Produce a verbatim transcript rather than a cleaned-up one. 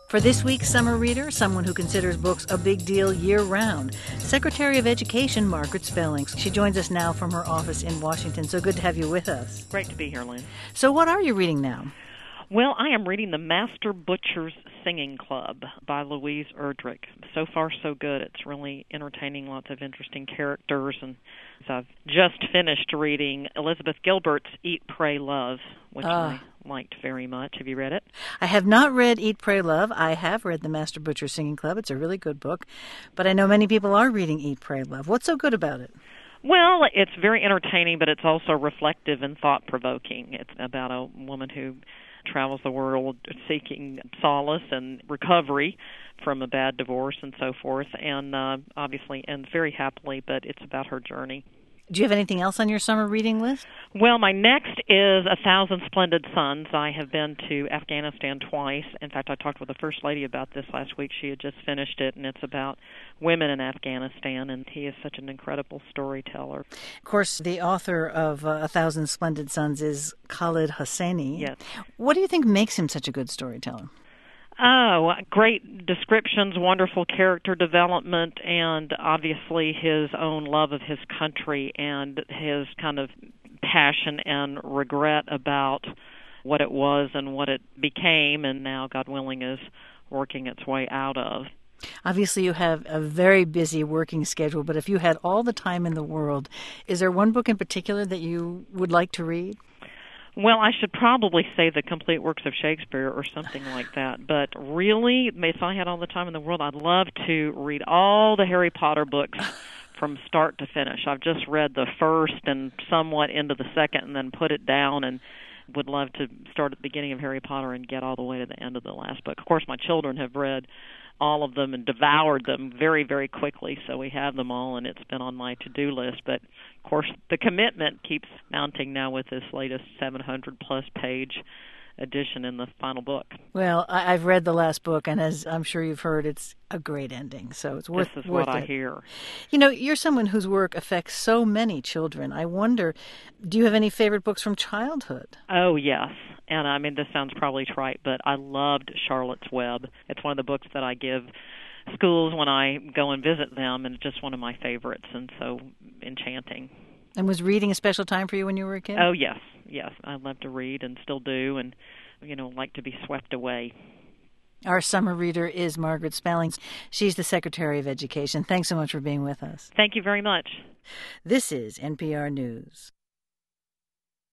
For this week's Summer Reader, someone who considers books a big deal year-round, Secretary of Education Margaret Spelling. She joins us now from her office in Washington, so good to have you with us. Great to be here, Lynn. So what are you reading now? Well, I am reading The Master Butcher's Singing Club by Louise Erdrich. So far, so good. It's really entertaining, lots of interesting characters. And so I've just finished reading Elizabeth Gilbert's Eat, Pray, Love, which uh, I liked very much. Have you read it? I have not read Eat, Pray, Love. I have read The Master Butcher's Singing Club. It's a really good book. But I know many people are reading Eat, Pray, Love. What's so good about it? Well, it's very entertaining, but it's also reflective and thought-provoking. It's about a woman who travels the world seeking solace and recovery from a bad divorce and so forth, and uh, obviously ends very happily, but it's about her journey. Do you have anything else on your summer reading list? Well, my next is A Thousand Splendid Suns. I have been to Afghanistan twice. In fact, I talked with the First Lady about this last week. She had just finished it, and it's about women in Afghanistan, and he is such an incredible storyteller. Of course, the author of uh, A Thousand Splendid Suns is Khaled Hosseini. Yes. What do you think makes him such a good storyteller? Oh, great descriptions, wonderful character development, and obviously his own love of his country and his kind of passion and regret about what it was and what it became, and now, God willing, is working its way out of. Obviously, you have a very busy working schedule, but if you had all the time in the world, is there one book in particular that you would like to read? Well, I should probably say The Complete Works of Shakespeare or something like that. But really, if I had all the time in the world, I'd love to read all the Harry Potter books from start to finish. I've just read the first and somewhat into the second and then put it down, and would love to start at the beginning of Harry Potter and get all the way to the end of the last book. Of course, my children have read all of them and devoured them very, very quickly, so we have them all, and it's been on my to-do list. But, of course, the commitment keeps mounting now with this latest seven hundred plus page edition in the final book. Well, I- I've read the last book, and as I'm sure you've heard, it's a great ending, so it's worth it. This is worth what I it. hear. You know, you're someone whose work affects so many children. I wonder, do you have any favorite books from childhood? Oh, yes. And I mean, this sounds probably trite, but I loved Charlotte's Web. It's one of the books that I give schools when I go and visit them, and it's just one of my favorites, and so enchanting. And was reading a special time for you when you were a kid? Oh, yes, yes. I love to read and still do, and, you know, like to be swept away. Our summer reader is Margaret Spelling. She's the Secretary of Education. Thanks so much for being with us. Thank you very much. This is N P R News.